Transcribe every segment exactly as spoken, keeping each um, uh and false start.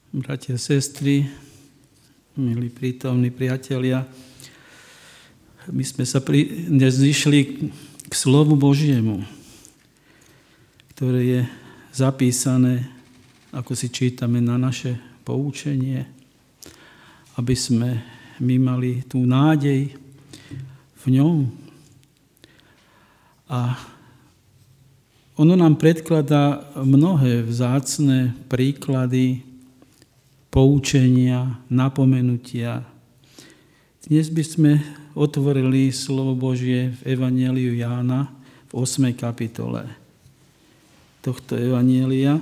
bratia, sestry, milí prítomní priatelia, my sme sa pri, dnes zišli k slovu Božiemu, ktoré je zapísané, ako si čítame, na naše poučenie, aby sme my mali tú nádej v ňom. A ono nám predkladá mnohé vzácne príklady, poučenia, napomenutia. Dnes by sme otvorili slovo Božie v Evanjeliu Jána v ôsmej kapitole tohto evanjelia.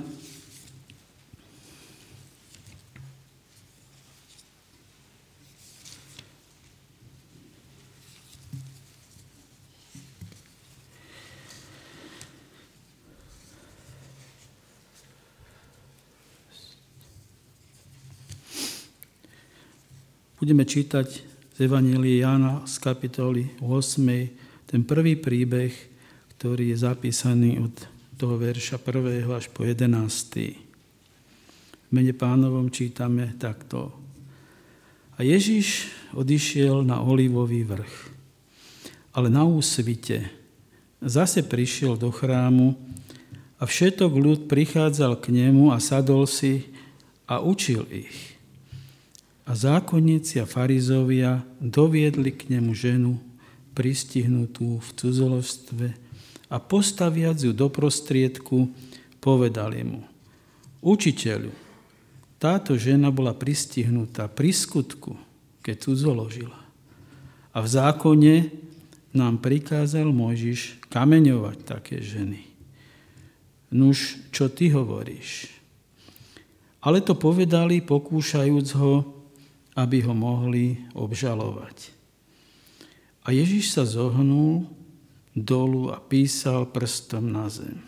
Budeme čítať z Evanjelia Jána z kapitoly ôsmej ten prvý príbeh, ktorý je zapísaný od toho verša prvého až po jedenásty. V mene Pánovom čítame takto. A Ježiš odišiel na Olivový vrch, ale na úsvite zase prišiel do chrámu a všetok ľud prichádzal k nemu a sadol si a učil ich. A zákonníci a farizovia doviedli k nemu ženu, pristihnutú v cudzoložstve, a postaviac ju do prostriedku, povedali mu: Učiteľu, táto žena bola pristihnutá pri skutku, keď cudzoložila. A v zákone nám prikázal Mojžiš kameňovať také ženy. Nuž, čo ty hovoríš? Ale to povedali, pokúšajúc ho, aby ho mohli obžalovať. A Ježiš sa zohnul dolu a písal prstom na zem.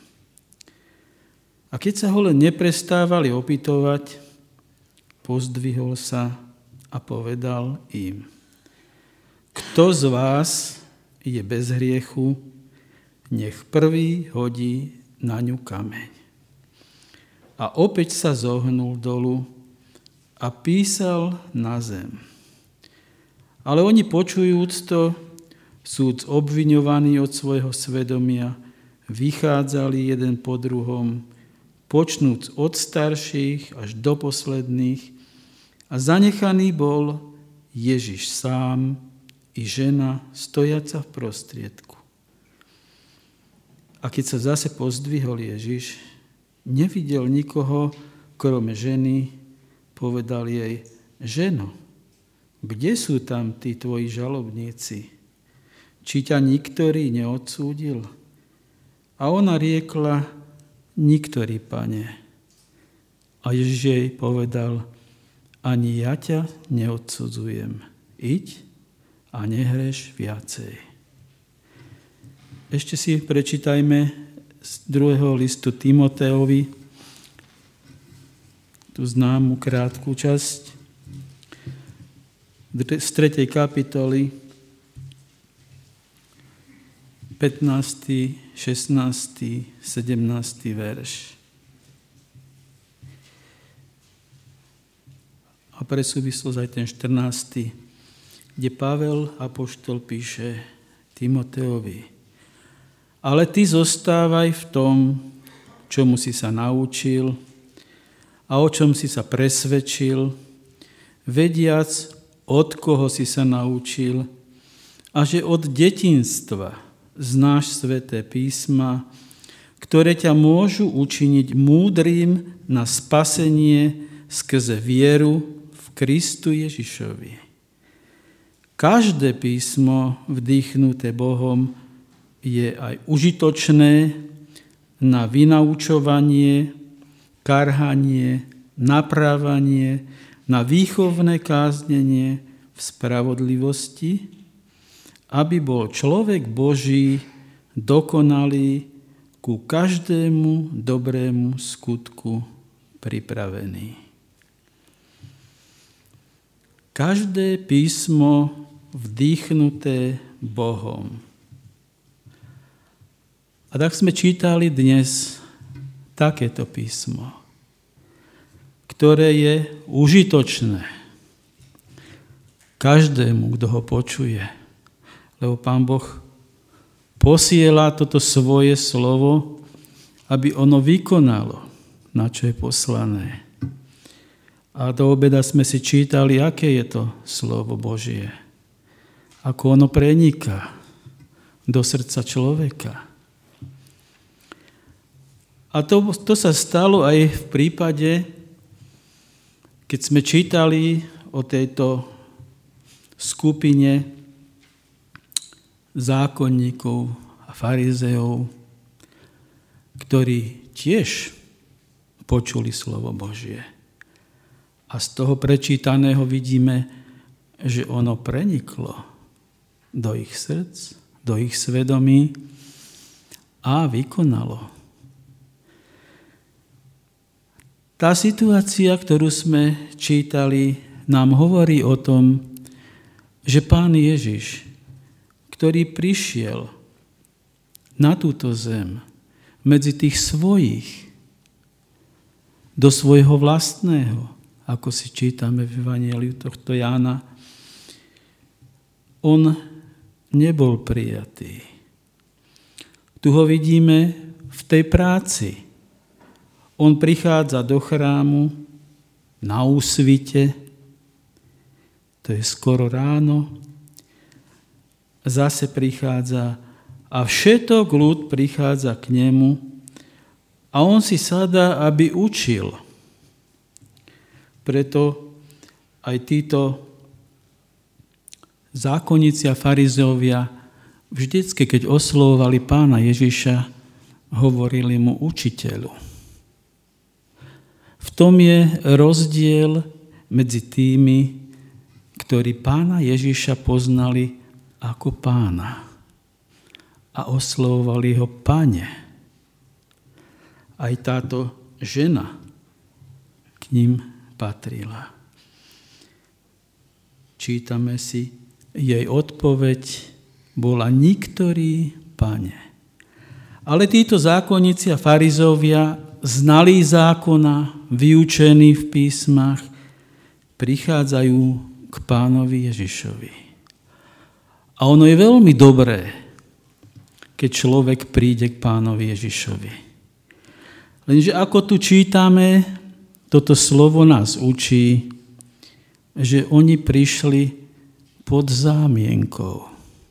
A keď sa ho len neprestávali opytovať, pozdvihol sa a povedal im: Kto z vás je bez hriechu, nech prvý hodí na ňu kameň. A opäť sa zohnul dolu a písal na zem. Ale oni, počujúc to, súd obviňovaní od svojho svedomia, vychádzali jeden po druhom, počnúc od starších až do posledných, a zanechaný bol Ježiš sám i žena stojaca v prostriedku. A keď sa zase pozdvihol Ježiš, nevidel nikoho, krome ženy, povedal jej: Ženo, kde sú tam tí tvoji žalobníci? Či ťa niktorý neodsúdil? A ona riekla: Niktorý, Pane. A Ježiš jej povedal: Ani ja ťa neodsudzujem. Iď a nehreš viacej. Ešte si prečítajme z druhého listu Timoteovi tú známu krátku časť z tretej kapitoly, pätnásty, šestnásty, sedemnásty verš. A pre súvislosť aj ten štrnásty, kde Pavel apoštol píše Timoteovi: Ale ty zostávaj v tom, čomu si sa naučil a o čom si sa presvedčil, vediac, od koho si sa naučil, a že od detinstva znáš sväté písma, ktoré ťa môžu učiniť múdrym na spasenie skrze vieru v Kristu Ježišovi. Každé písmo vdýchnuté Bohom je aj užitočné na vynaučovanie, karhanie, naprávanie, na výchovné káznenie v spravodlivosti, aby bol človek Boží dokonalý ku každému dobrému skutku pripravený. Každé písmo vdýchnuté Bohom. A tak sme čítali dnes takéto písmo, ktoré je užitočné každému, kto ho počuje. Lebo Pán Boh posiela toto svoje slovo, aby ono vykonalo, na čo je poslané. A do obeda sme si čítali, aké je to slovo Božie. Ako ono preniká do srdca človeka. A to, to sa stalo aj v prípade, keď sme čítali o tejto skupine zákonníkov a farizeov, ktorí tiež počuli slovo Božie. A z toho prečítaného vidíme, že ono preniklo do ich srdc, do ich svedomí a vykonalo. Tá situácia, ktorú sme čítali, nám hovorí o tom, že Pán Ježiš, ktorý prišiel na túto zem medzi tých svojich, do svojho vlastného, ako si čítame v Evanjeliu tohto Jána, on nebol prijatý. Tu ho vidíme v tej práci. On prichádza do chrámu na úsvite, to je skoro ráno, zase prichádza a všetok ľud prichádza k nemu a on si sadá, aby učil. Preto aj títo zákonníci a farizeovia vždycky, keď oslovovali Pána Ježiša, hovorili mu učiteľu. V tom je rozdiel medzi tými, ktorí Pána Ježiša poznali ako Pána a oslovovali ho Pane. Aj táto žena k ním patrila. Čítame si, jej odpoveď bola niktorý, Pane. Ale títo zákonníci a farizovia, znalí zákona, vyučení v písmach, prichádzajú k Pánovi Ježišovi. A ono je veľmi dobré, keď človek príde k Pánovi Ježišovi. Lenže ako tu čítame, toto slovo nás učí, že oni prišli pod zámienkou.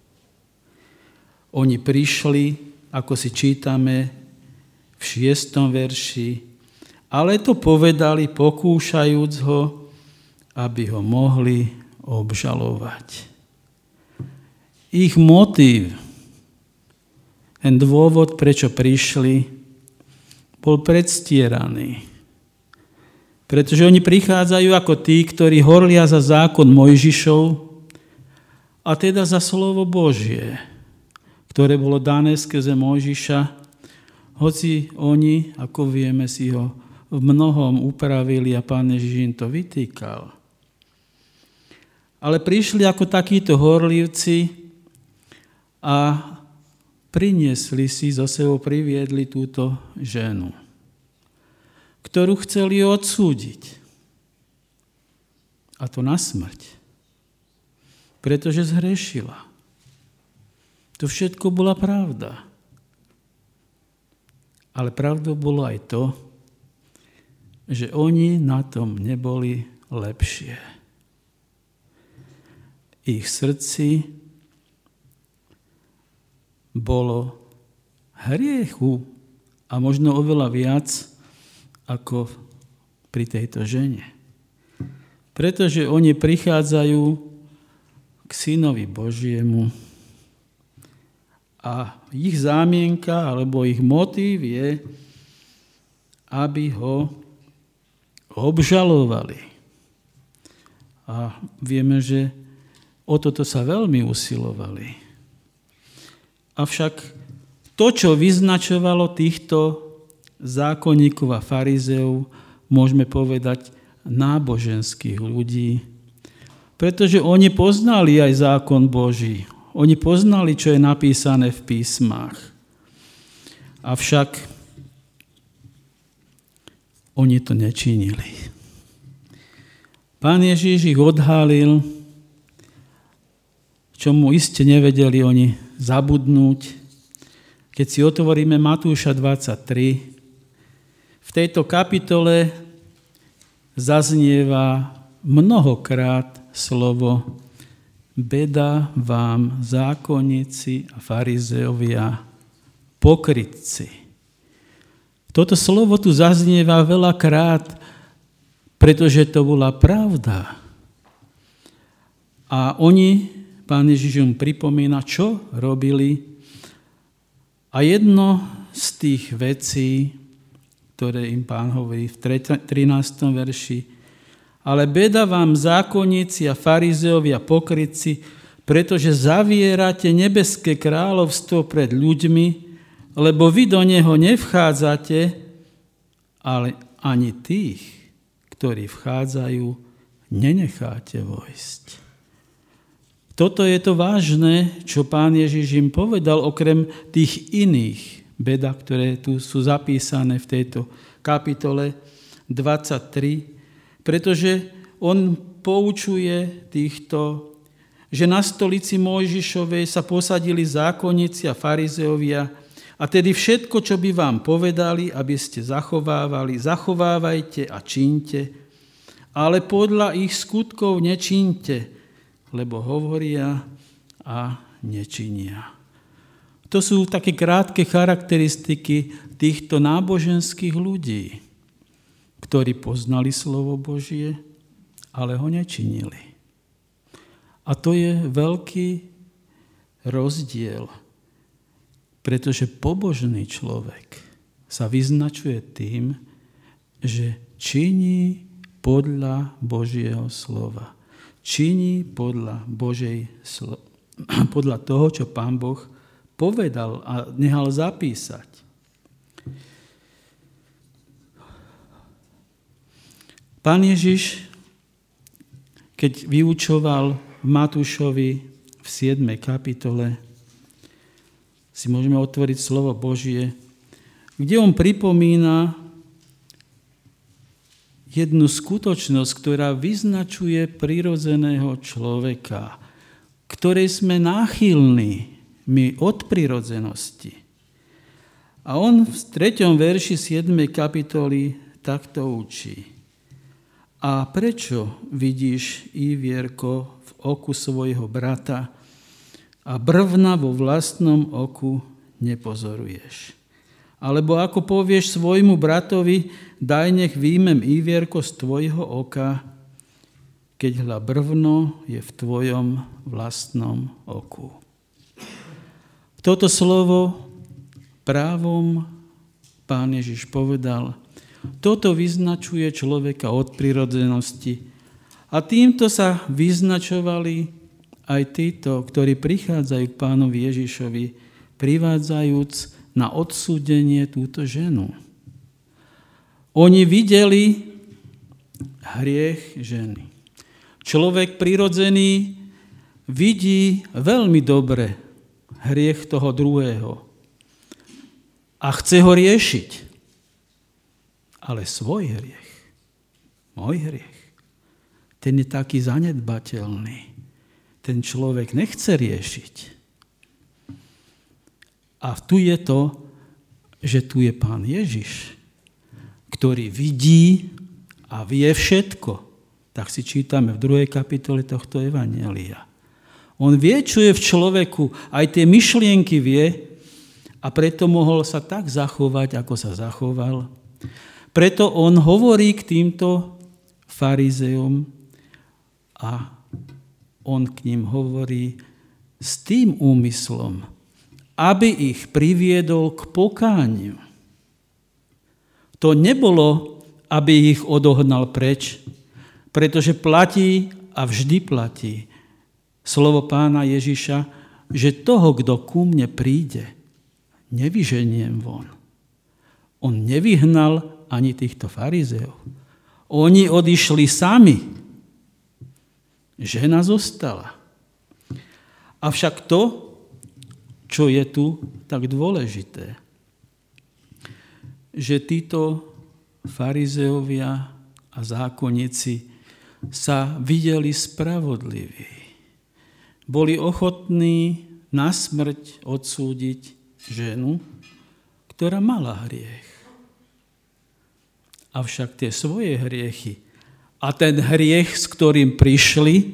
Oni prišli, ako si čítame v šiestom verši, ale to povedali, pokúšajúc ho, aby ho mohli obžalovať. Ich motív, ten dôvod, prečo prišli, bol predstieraný. Pretože oni prichádzajú ako tí, ktorí horlia za zákon Mojžišov, a teda za slovo Božie, ktoré bolo dané skrze Mojžiša, hoci oni, ako vieme, si ho v mnohom upravili a Pán Ježiš im to vytýkal. Ale prišli ako takíto horlivci a priniesli si, zo sebou priviedli túto ženu, ktorú chceli odsúdiť. A to na smrť. Pretože zhrešila. To všetko bola pravda. Ale pravdou bolo aj to, že oni na tom neboli lepšie. Ich srdci bolo hriechu a možno oveľa viac ako pri tejto žene. Pretože oni prichádzajú k Synovi Božiemu a ich zámienka alebo ich motív je, aby ho obžalovali. A vieme, že o toto sa veľmi usilovali. Avšak to, čo vyznačovalo týchto zákonníkov a farizeov, môžeme povedať náboženských ľudí, pretože oni poznali aj zákon Boží. Oni poznali, čo je napísané v písmach. Avšak oni to nečinili. Pán Ježiš ich odhalil, čomu iste nevedeli oni zabudnúť. Keď si otvoríme Matúša dvadsaťtri, v tejto kapitole zaznieva mnohokrát slovo beda vám, zákonníci a farizeovia, pokrytci. Toto slovo tu zaznieva veľakrát, pretože to bola pravda. A oni, Pán Ježiš im pripomína, čo robili. A jedno z tých vecí, ktoré im Pán hovorí v trinástom verši, ale beda vám, zákonníci a farizeovia, pokrytci, pretože zavierate nebeské kráľovstvo pred ľuďmi, lebo vy do neho nevchádzate, ale ani tých, ktorí vchádzajú, nenecháte vojsť. Toto je to vážne, čo Pán Ježiš im povedal, okrem tých iných beda, ktoré tu sú zapísané v tejto kapitole dvadsaťtri, pretože on poučuje týchto, že na stolici Mojžišovej sa posadili zákonníci a farizeovia a tedy všetko, čo by vám povedali, aby ste zachovávali, zachovávajte a čínte, ale podľa ich skutkov nečínte, lebo hovoria a nečinia. To sú také krátke charakteristiky týchto náboženských ľudí, ktorí poznali slovo Božie, ale ho nečinili. A to je veľký rozdiel, pretože pobožný človek sa vyznačuje tým, že činí podľa Božieho slova. Činí podľa Božej slo- podľa toho, čo Pán Boh povedal a nechal zapísať. Pán Ježiš, keď vyučoval v Matúšovi v siedmej kapitole, si môžeme otvoriť slovo Božie, kde on pripomína jednu skutočnosť, ktorá vyznačuje prirodzeného človeka, ktorej sme náchylní my od prirodzenosti. A on v treťom verši siedmej kapitoly takto učí. A prečo vidíš ívierko v oku svojho brata a brvna vo vlastnom oku nepozoruješ? Alebo ako povieš svojmu bratovi, daj nech výjmem ívierko z tvojho oka, keď hľa brvno je v tvojom vlastnom oku. Toto slovo právom Pán Ježiš povedal, toto vyznačuje človeka od prirodzenosti a týmto sa vyznačovali aj títo, ktorí prichádzajú k Pánovi Ježišovi, privádzajúc na odsúdenie túto ženu. Oni videli hriech ženy. Človek prirodzený vidí veľmi dobre hriech toho druhého a chce ho riešiť. Ale svoj hriech, môj hriech, ten je taký zanedbateľný. Ten človek nechce riešiť. A tu je to, že tu je Pán Ježiš, ktorý vidí a vie všetko. Tak si čítame v druhej kapitole tohto evanjelia. On vie, čo je v človeku, aj tie myšlienky vie a preto mohol sa tak zachovať, ako sa zachoval. Preto on hovorí k týmto farizejom a on k ním hovorí s tým úmyslom, aby ich priviedol k pokániu. To nebolo, aby ich odohnal preč, pretože platí a vždy platí slovo Pána Ježiša, že toho, kto ku mne príde, nevyženiem von. On nevyhnal ani týchto farizeov. Oni odišli sami. Žena zostala. Avšak to, čo je tu tak dôležité, že títo farizeovia a zákonníci sa videli spravodliví. Boli ochotní na smrť odsúdiť ženu, ktorá mala hriech. Avšak tie svoje hriechy a ten hriech, s ktorým prišli,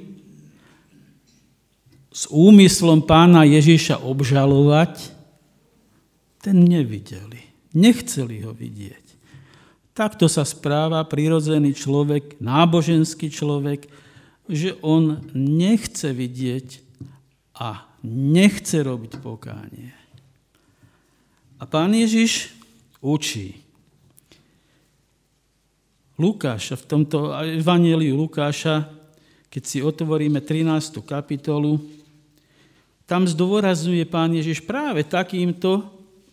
s úmyslom pána Ježiša obžalovať, ten nevideli. Nechceli ho vidieť. Takto sa správa prirodzený človek, náboženský človek, že on nechce vidieť a nechce robiť pokánie. A pán Ježiš učí. Lukáša, v tomto evanjeliu Lukáša, keď si otvoríme trinástu kapitolu, tam zdôrazňuje pán Ježiš práve takýmto,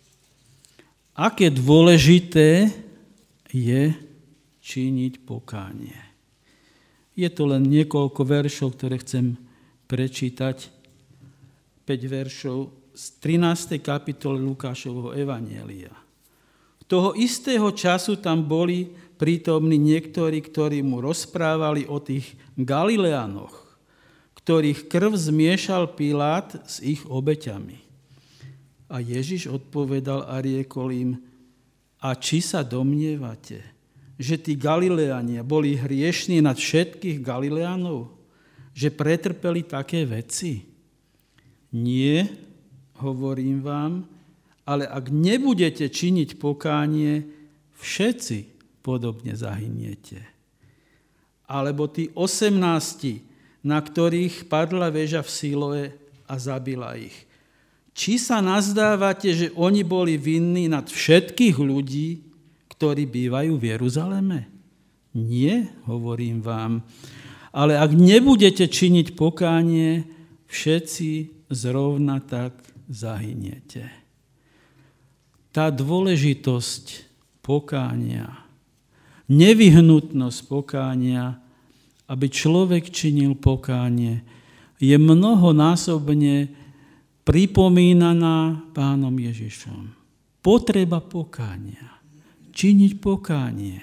aké dôležité je činiť pokánie. Je to len niekoľko veršov, ktoré chcem prečítať. päť veršov z trinástej kapitoly Lukášovho evanjelia. Toho istého času tam boli prítomní niektorí, ktorí mu rozprávali o tých Galileánoch, ktorých krv zmiešal Pilát s ich obeťami. A Ježiš odpovedal a riekol im: a či sa domnievate, že tí Galileánia boli hriešní nad všetkých Galileánov, že pretrpeli také veci? Nie, hovorím vám, ale ak nebudete činiť pokánie, všetci podobne zahyniete. Alebo tí osemnásti, na ktorých padla väža v Siloe a zabila ich. Či sa nazdávate, že oni boli vinní nad všetkých ľudí, ktorí bývajú v Jeruzaleme? Nie, hovorím vám. Ale ak nebudete činiť pokánie, všetci zrovna tak zahyniete. Tá dôležitosť pokánia, nevyhnutnosť pokánia, aby človek činil pokánie, je mnohonásobne pripomínaná pánom Ježišom. Potreba pokánia. Činiť pokánie.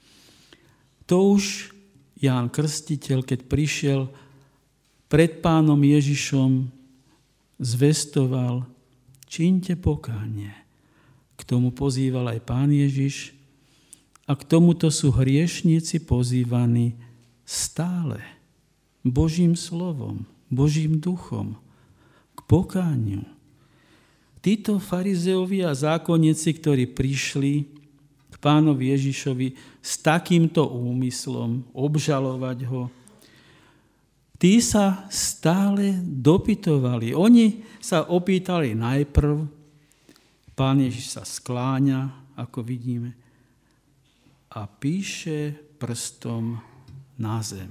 To už Ján Krstiteľ, keď prišiel pred pánom Ježišom, zvestoval: čiňte pokánie. K tomu pozýval aj pán Ježiš a k tomuto sú hriešnici pozývaní stále Božím slovom, Božím duchom, pokániu. Títo farizeovi a zákonníci, ktorí prišli k pánovi Ježišovi s takýmto úmyslom obžalovať ho, tí sa stále dopytovali. Oni sa opýtali najprv, pán Ježiš sa skláňa, ako vidíme, a píše prstom na zem.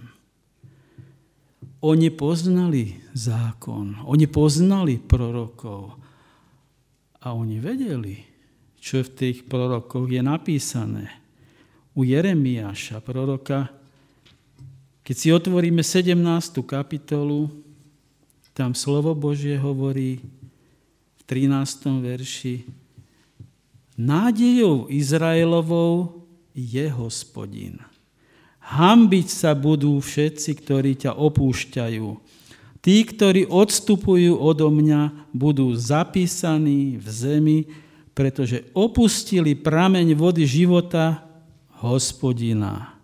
Oni poznali zákon, oni poznali prorokov a oni vedeli, čo v tých prorokoch je napísané. U Jeremiáša, proroka, keď si otvoríme sedemnástu kapitolu, tam slovo Božie hovorí v trinástom verši: nádejou Izraelovou je Hospodin. Hanbiť sa budú všetci, ktorí ťa opúšťajú. Tí, ktorí odstupujú odo mňa, budú zapísaní v zemi, pretože opustili prameň vody života Hospodina.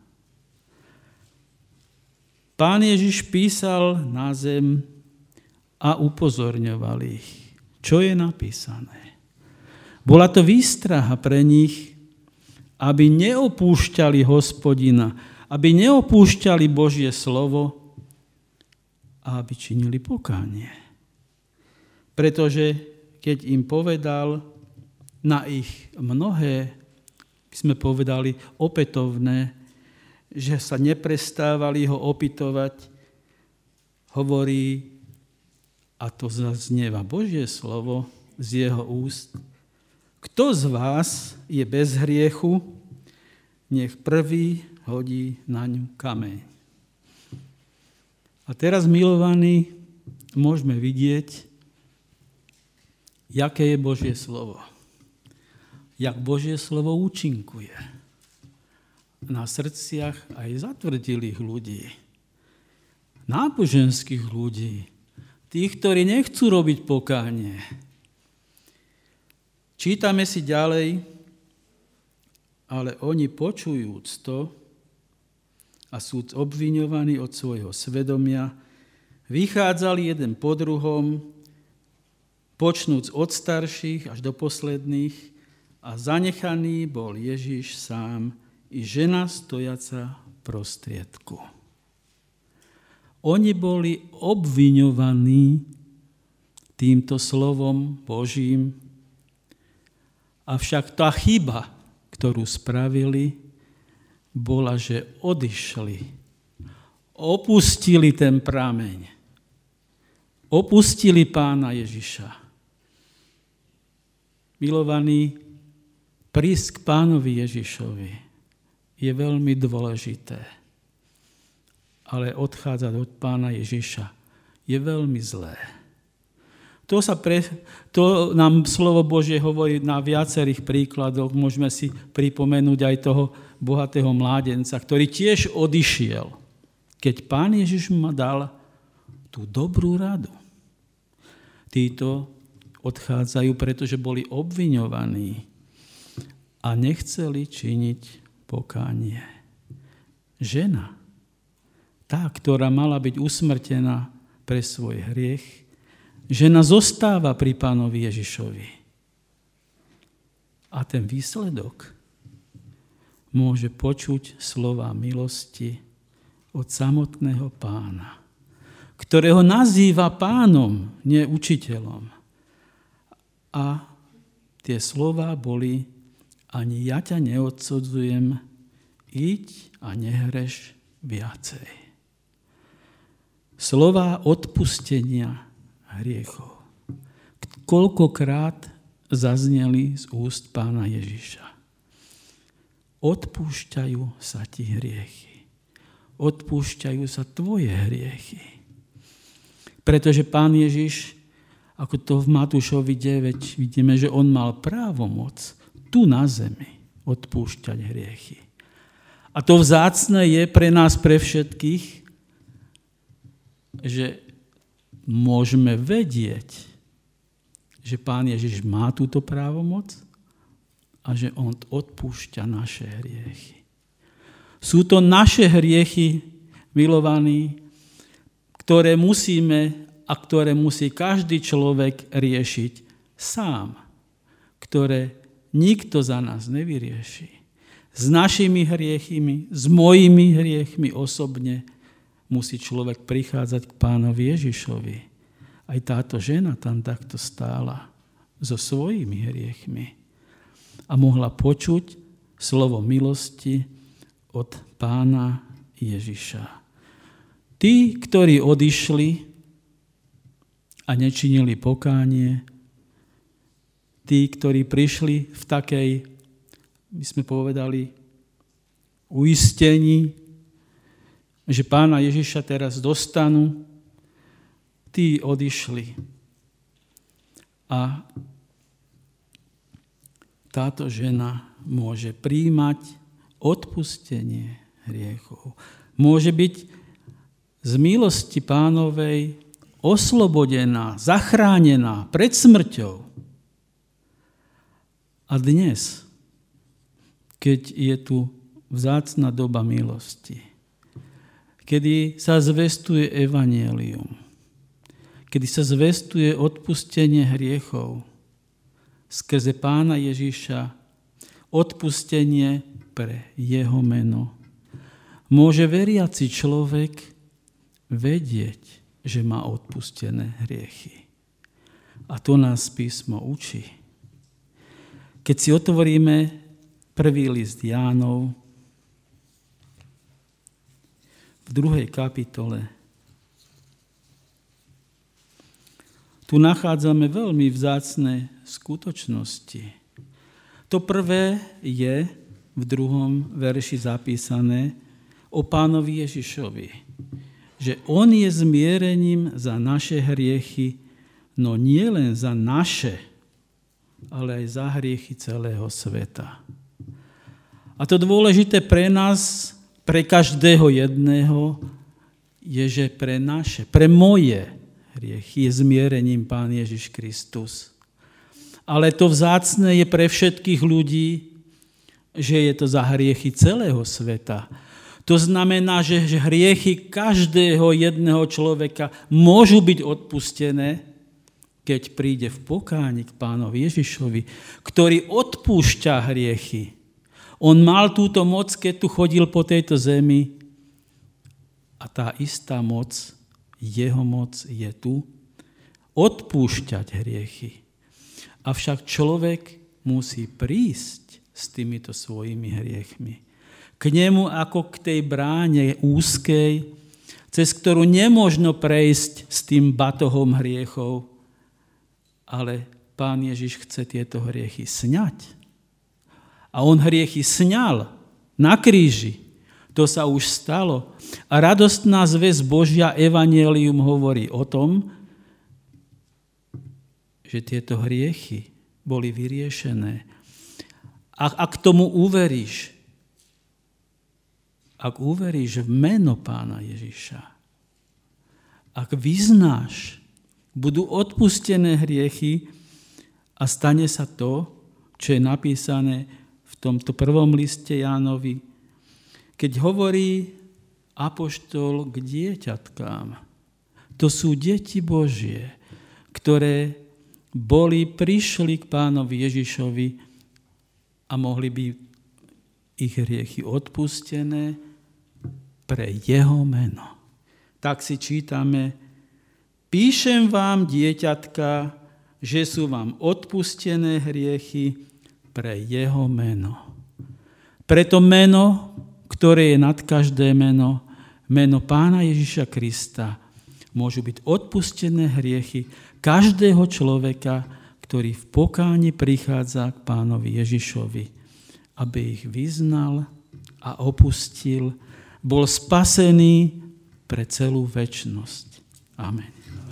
Pán Ježiš písal na zem a upozorňoval ich, čo je napísané. Bola to výstraha pre nich, aby neopúšťali Hospodina, aby neopúšťali Božie slovo a aby činili pokánie. Pretože keď im povedal na ich mnohé, by sme povedali opätovné, že sa neprestávali ho opytovať, hovorí, a to zaznieva Božie slovo z jeho úst: kto z vás je bez hriechu, nech prvý hodí na ňu kameň. A teraz, milovaní, môžeme vidieť, jaké je Božie slovo. Jak Božie slovo účinkuje na srdciach aj zatvrdilých ľudí. náboženských ľudí, tých, ktorí nechcú robiť pokánie. Čítame si ďalej, ale oni počujúc to a sú obviňovaní od svojho svedomia, vychádzali jeden po druhom, počnúc od starších až do posledných, a zanechaný bol Ježiš sám i žena stojaca v prostriedku. Oni boli obviňovaní týmto slovom Božím, avšak tá chyba, ktorú spravili, bola, že odišli, opustili ten prameň, opustili Pána Ježiša. Milovaní, prísť k Pánovi Ježišovi je veľmi dôležité, ale odchádzať od Pána Ježiša je veľmi zlé. To, sa pre, to nám slovo Božie hovorí na viacerých príkladoch. Môžeme si pripomenúť aj toho bohatého mládenca, ktorý tiež odišiel, keď Pán Ježiš mu dal tú dobrú radu. Títo odchádzajú, pretože boli obviňovaní a nechceli činiť pokánie. Žena, tá, ktorá mala byť usmrtená pre svoj hriech, žena zostáva pri Pánovi Ježišovi. A ten výsledok môže počuť slova milosti od samotného Pána, ktorého nazýva pánom, nie učiteľom. A tie slova boli: ani ja ťa neodsudzujem, iď a nehreš viacej. Slova odpustenia hriechov. Koľkokrát zazneli z úst Pána Ježiša. Odpúšťajú sa ti hriechy. Odpúšťajú sa tvoje hriechy. Pretože Pán Ježiš, ako to v Matúšovi deväť, vidíme, že on mal právomoc tu na zemi odpúšťať hriechy. A to vzácne je pre nás, pre všetkých, že môžeme vedieť, že Pán Ježiš má túto právomoc a že on odpúšťa naše hriechy. Sú to naše hriechy, milovaní, ktoré musíme a ktoré musí každý človek riešiť sám, ktoré nikto za nás nevyrieši. S našimi hriechmi, s mojimi hriechmi osobne musí človek prichádzať k Pánovi Ježišovi. Aj táto žena tam takto stála so svojimi hriechmi a mohla počuť slovo milosti od Pána Ježiša. Tí, ktorí odišli a nečinili pokánie, tí, ktorí prišli v takej, my sme povedali, uistení, že Pána Ježiša teraz dostanú, tí odišli. A táto žena môže príjmať odpustenie hriechov. Môže byť z milosti Pánovej oslobodená, zachránená pred smrťou. A dnes, keď je tu vzácna doba milosti, kedy sa zvestuje evanjelium, kedy sa zvestuje odpustenie hriechov skrze Pána Ježiša, odpustenie pre jeho meno, môže veriaci človek vedieť, že má odpustené hriechy. A to nás písmo učí. Keď si otvoríme prvý list Jánov v druhej kapitole, tu nachádzame veľmi vzácne skutočnosti. To prvé je v druhom verši zapísané o Pánovi Ježišovi, že on je zmierením za naše hriechy, no nie len za naše, ale aj za hriechy celého sveta. A to dôležité pre nás, pre každého jedného, je, že pre naše, pre moje hriechy je zmierením Pán Ježiš Kristus. Ale to vzácne je pre všetkých ľudí, že je to za hriechy celého sveta. To znamená, že hriechy každého jedného človeka môžu byť odpustené, keď príde v pokáni k Pánovi Ježišovi, ktorý odpúšťa hriechy. On mal túto moc, keď tu chodil po tejto zemi, a tá istá moc, jeho moc je tu, odpúšťať hriechy. Avšak človek musí prísť s týmito svojimi hriechmi k nemu ako k tej bráne úzkej, cez ktorú nemožno prejsť s tým batohom hriechov, ale Pán Ježiš chce tieto hriechy sňať. A on hriechy sňal na kríži. To sa už stalo. A radostná zvesť Božia evanjelium hovorí o tom, že tieto hriechy boli vyriešené. A ak tomu uveríš, ak uveríš v meno Pána Ježiša, ak vyznáš, budú odpustené hriechy a stane sa to, čo je napísané v tomto prvom liste Jánovi, keď hovorí apoštol k dieťatkám. To sú deti Božie, ktoré boli, prišli k Pánovi Ježišovi a mohli by ich hriechy odpustené pre jeho meno. Tak si čítame: píšem vám, dieťatka, že sú vám odpustené hriechy pre jeho meno. Preto meno, ktoré je nad každé meno, meno Pána Ježiša Krista, môžu byť odpustené hriechy každého človeka, ktorý v pokáni prichádza k Pánovi Ježišovi, aby ich vyznal a opustil, bol spasený pre celú večnosť. Amen.